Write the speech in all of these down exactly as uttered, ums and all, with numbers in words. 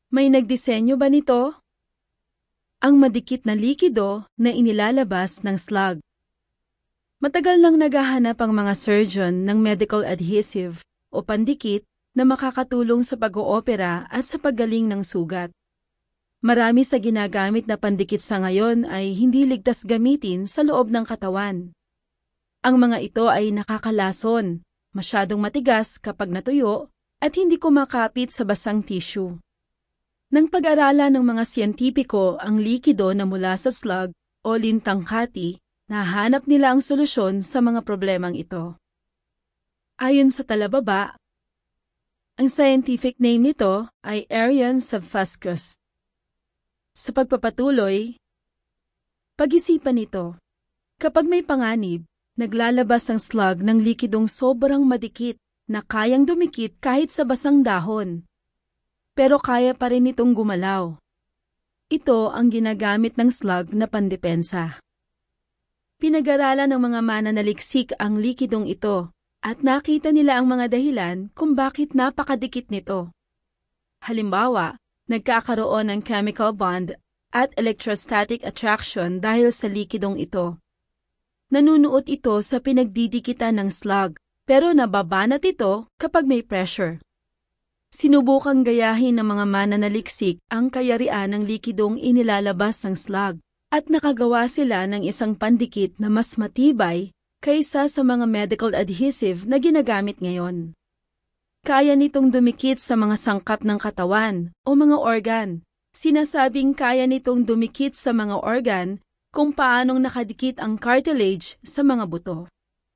May nagdisenyo ba nito? Ang madikit na likido na inilalabas ng slug. Matagal nang naghahanap ang mga surgeon ng medical adhesive o pandikit na makakatulong sa pag-oopera at sa paggaling ng sugat. Marami sa ginagamit na pandikit sa ngayon ay hindi ligtas gamitin sa loob ng katawan. Ang mga ito ay nakakalason, masyadong matigas kapag natuyo at hindi kumakapit sa basang tissue. Nang pag-aralan ng mga siyentipiko ang likido na mula sa slug o lintang-kati, nahanap nila ang solusyon sa mga problemang ito. Ayon sa talababa, ang scientific name nito ay Arion subfuscus. Sa pagpapatuloy, pag-isipan nito. Kapag may panganib, naglalabas ang slug ng likidong sobrang madikit na kayang dumikit kahit sa basang dahon. Pero kaya pa rin itong gumalaw. Ito ang ginagamit ng slug na pandepensa. Pinag-aralan ng mga mananaliksik ang likidong ito at nakita nila ang mga dahilan kung bakit napakadikit nito. Halimbawa, nagkakaroon ng chemical bond at electrostatic attraction dahil sa likidong ito. Nanunuot ito sa pinagdidikitan ng slug pero nababanat ito kapag may pressure. Sinubukang gayahin ng mga mananaliksik ang kayarian ng likidong inilalabas ng slug at nakagawa sila ng isang pandikit na mas matibay kaysa sa mga medical adhesive na ginagamit ngayon. Kaya nitong dumikit sa mga sangkap ng katawan o mga organ. Sinasabing kaya nitong dumikit sa mga organ kung paanong nakadikit ang cartilage sa mga buto.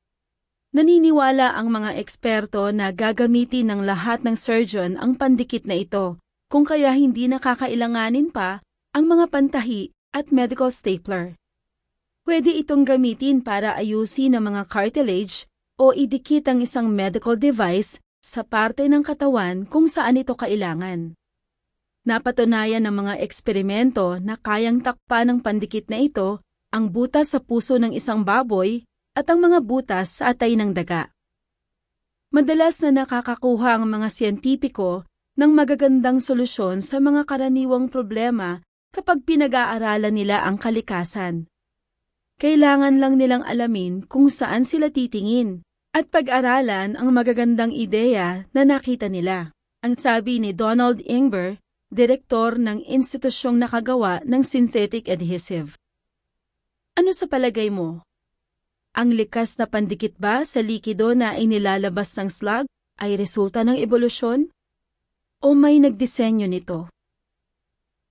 Naniniwala ang mga eksperto na gagamitin ng lahat ng surgeon ang pandikit na ito, kung kaya hindi nakakailanganin pa ang mga pantahi at medical stapler. Pwede itong gamitin para ayusin ang mga cartilage o idikit ang isang medical device sa parte ng katawan kung saan ito kailangan. Napatunayan ng mga eksperimento na kayang takpan ng pandikit na ito ang butas sa puso ng isang baboy at ang mga butas sa atay ng daga. Madalas na nakakakuha ang mga siyentipiko ng magagandang solusyon sa mga karaniwang problema kapag pinag-aaralan nila ang kalikasan. Kailangan lang nilang alamin kung saan sila titingin at pag-aralan ang magagandang ideya na nakita nila. Ang sabi ni Donald Ingber, direktor ng institusyong nakagawa ng synthetic adhesive. Ano sa palagay mo? Ang likas na pandikit ba sa likido na inilalabas ng slug ay resulta ng ebolusyon? O may nagdisenyo nito?